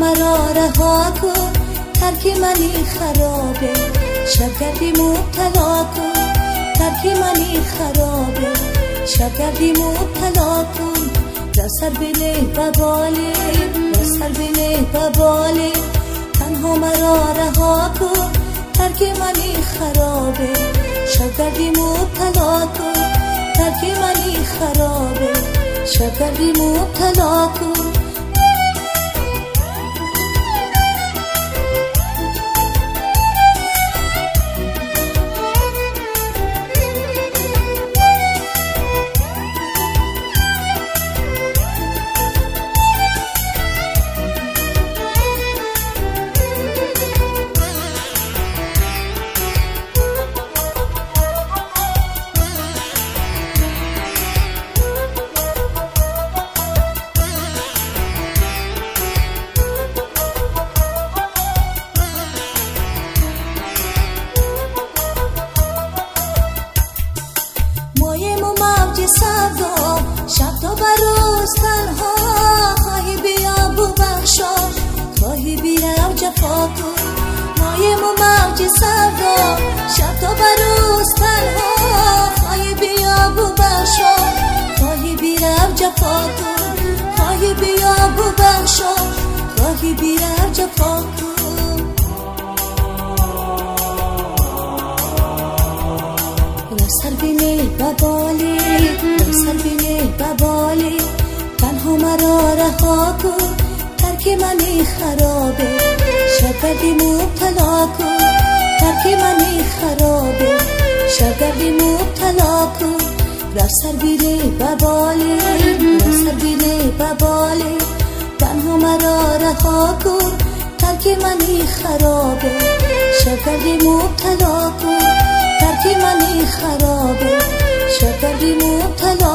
مرا رها کن، ترک منی خرابه، شبگردی مبتلا کن، ترک منی خرابه، شبگردی مبتلا کن. در سر بنه بباله، در سر بنه بباله، تنها مرا رها کن، ترک منی خرابه، شبگردی مبتلا کن، ترک منی خرابه، شبگردی مبتلا کن. سردا شب تا بروز تنها، خواهی بیا بو بخشا، خواهی بیرم جفا کن. مایم و موج سردا شب تا بروز تنها، خواهی بیا بو بخشا، خواهی بیرم جفا کن، خواهی بیا بو بخشا، خواهی بیرم جفا کن. سر بینه ببالی، سر بینه ببالی، تنها مرا رها کن، ترک منی خرابه، شبگردی مبتلا کن، ترک منی خرابه، شبگردی مبتلا کن. در سر بینه ببالی، در سر بینه ببالی، تنها مرا رها کن، ترک منی خرابه، شبگردی مبتلا کن، ترک منی خرابه، شبگردی مبتلا